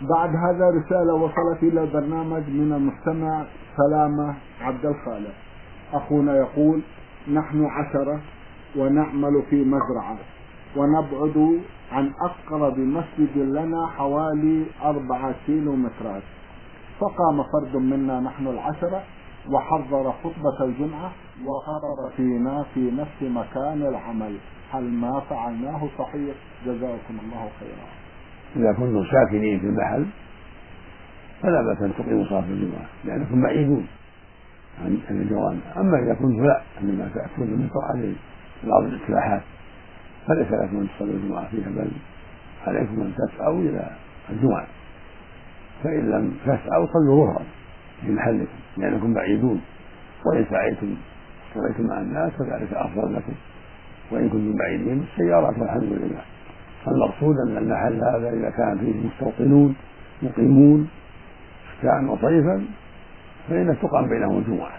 بعد هذا رسالة وصلت إلى البرنامج من المستمع سلامة عبد الخالق. أخونا يقول: نحن 10 ونعمل في مزرعة، ونبعد عن أقرب مسجد لنا حوالي 4 كيلومترات. فقام فرد منا نحن 10 وحضر خطبة الجمعة وخطب فينا في نفس مكان العمل. هل ما فعلناه صحيح؟ جزاكم الله خيرا. إذا كنتم ساكنين في المحل فلا بأس أن تقيموا صلاة الجمعة لأنكم بعيدون عن الجوامع. أما إذا كنتم لا، عندما تأتون من عليه بعض الاتباحات فليس لكم أن تصلوا الجمعة فيها، بل عليكم أن تسعوا إلى الجمعة، فإن لم تسعوا صلوا ظهرا في محلكم لأنكم بعيدون، وإن سعيتم صليتم مع الناس فذلك أفضل لكم، وإن كنتم بعيدين بالسيارات والحمد لله. المقصود أن المحل هذا إذا كان فيه مستوطنون مقيمون شتاء وصيفا فإن تقام بينهم الجمعة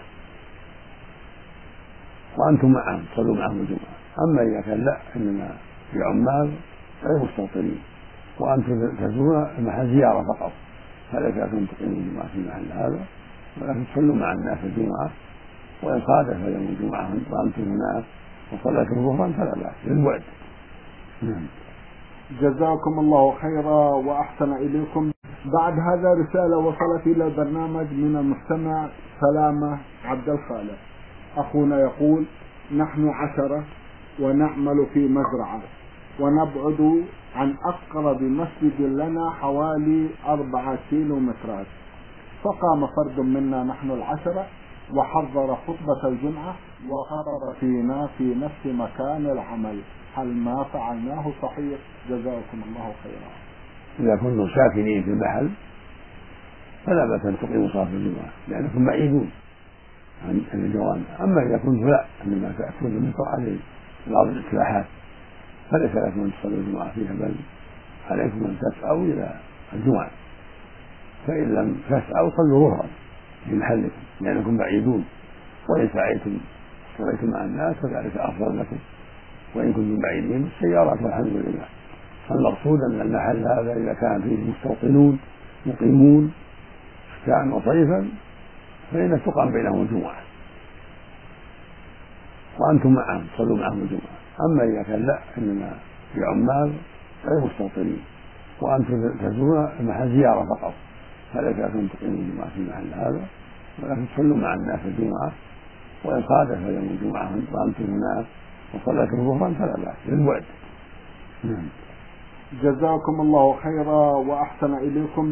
وأنتم معهم صلوا معهم الجمعة. أما إذا كان لا، إنما في عمال غير مستوطنين وأنتم تزورون المحل زيارة فقط، فليس لكم تقيموا الجمعة في المحل هذا، ولكن تصلوا مع الناس الجمعة، وإن صادف يوم الجمعة وأنتم هناك وصليتم ظهرا فلا بأس للبعد. جزاكم الله خيرا وأحسن إليكم. بعد هذا رسالة وصلت إلى البرنامج من المستمع سلامة عبد الخالق. أخونا يقول: نحن 10 ونعمل في مزرعة، ونبعد عن أقرب مسجد لنا حوالي 4 كيلومترات. فقام فرد منا نحن 10 وحضر خطبة الجمعة وخطب فينا في نفس مكان العمل. هل ما فعلناه صحيح؟ جزاكم الله خيرا. إذا كنتم ساكنين في المحل فلا بأس أن تقيموا صلاة الجمعة لأنكم بعيدون عن الجوامع. أما إذا كنتم لا، عندما تأتون من عليه بعض الاتباحات فليس لكم أن تصلوا الجمعة فيها، بل عليكم أن تسعوا إلى الجمعة، فإن لم تسعوا صلوا ظهرا في محلكم لأنكم بعيدون، وإن سعيتم صليتم مع الناس فذلك أفضل لكم، وإن كنتم بعيدين بالسيارات والحمد لله. المقصود أن المحل هذا إذا كان فيه مستوطنون مقيمون شتاء وصيفا فإن تقام بينهم الجمعة وأنتم معهم صلوا معهم الجمعة. أما إذا كان لا، إنما في عمال غير مستوطنين وأنتم تزورون المحل زيارة فقط، فليس لكم تقيموا الجمعة في المحل هذا، ولكن تصلوا مع الناس الجمعة، وإن صادف يوم الجمعة وأنتم هناك وصليتم ظهرا فلا بأس للبعد. جزاكم الله خيرا وأحسن إليكم.